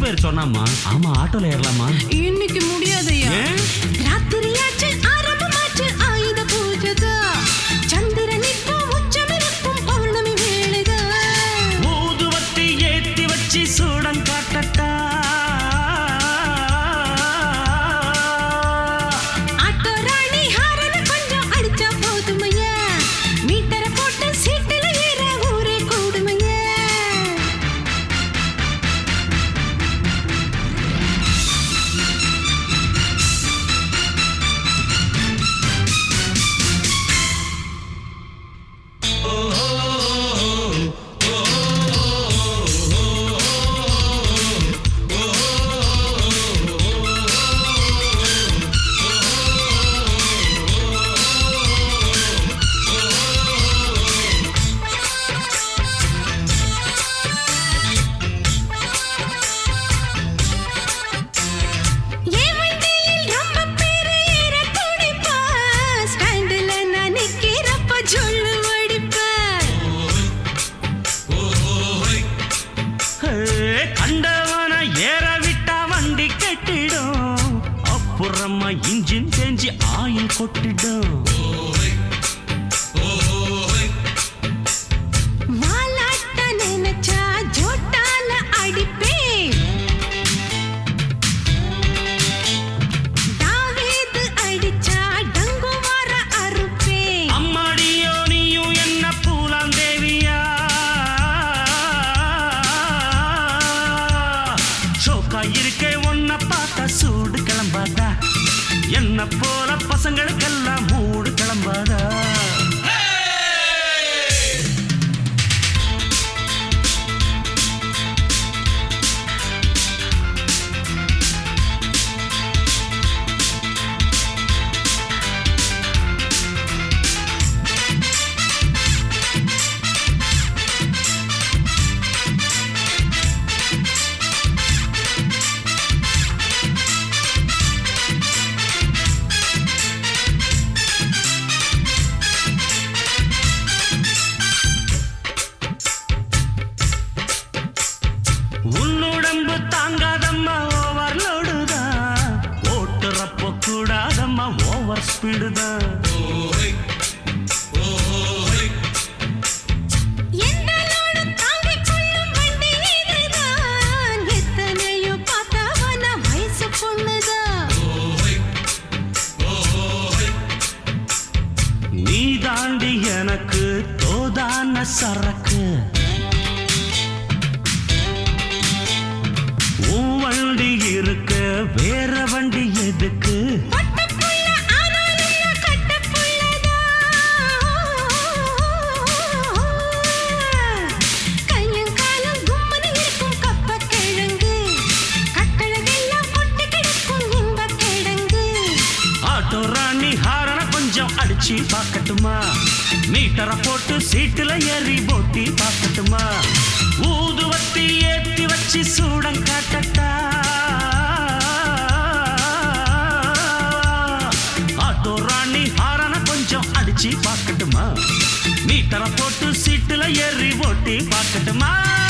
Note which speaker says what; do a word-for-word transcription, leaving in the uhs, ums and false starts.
Speaker 1: பேர் சொன்னாமா. ஆமா, ஆட்டோல ஏறலாமா?
Speaker 2: இன்னைக்கு முடியாதையா. ராத்திரியாச்சு ஆரம்பமாச்சு ஆயுத பூஜைதா. சந்திரன் இப்போ உச்சமிருக்கும் பௌர்ணமி வேளைதா.
Speaker 1: ஊதுவத்தி ஏத்தி வச்சு சூடம் காட்டட்டா.
Speaker 2: ஆட்டோ ராணி ஹாரன கொஞ்சம் அடிச்சா போதுமையா. மீட்டர போட்டு சீட்டுல ஏற ஊரே கூடுமையா.
Speaker 1: கண்டவன ஏற விட்டா வண்டி கட்டிடும். அப்புறமா இன்ஜின் செஞ்சு ஆயில் கொட்டிடும்.
Speaker 2: வாலாட்ட நினைச்சா ஜோட்டால அடிப்பேன். தாவீது அடிச்சா டங்குவார அறுப்பேன்.
Speaker 1: அம்மாடியோ நீயும் என்ன பூலாம் தேவியா. சோக்கா இருக்கே ஒன்ன பார்த்தா சூடு கிளம்பாதா. என்ன போல பசங்களுக்கெல்லாம் மூடு கிளம்பாதா. உன்னுடம்பு தாங்காதம்மா ஓவர்லோடுதான். ஓட்டுறப்போ கூடாதம்மா ஓவர் ஸ்பீடுதான்.
Speaker 2: எந்த லோடும் தாங்கிக் கொள்ளும் வண்டி இதுதான். எத்தனையோ பார்த்தவன வயசு பொண்ணுதான்.
Speaker 1: நீ தாண்டி எனக்கு தோதான சரக்கு. உன் வண்டி இருக்க வேற வண்டி எதுக்கு?
Speaker 2: பட்டப்புள்ள ஆனாலும் நான் கட்டப்புள்ளதான். கையும் காலும் கும்மனு இருக்கும் கப்பக்கிழங்கு. கட்டழகெல்லாம் கொட்டி கிடக்கும் இன்பக் கிழங்கு.
Speaker 1: ஆட்டோ ராணி ஹாரன கொஞ்சம் அடிச்சு பார்க்கட்டுமா. மீட்டரை போட்டு சீட்டுல ஏறி போட்டி பார்க்கட்டுமா. ஊதுவத்தி ஏத்தி வச்சு சூடம் காட்டட்டா. ஆட்டோ ராணி ஹாரன கொஞ்சம் அடிச்சு பார்க்கட்டுமா. மீட்டரை போட்டு சீட்டுல ஏறி போட்டி பார்க்கட்டுமா.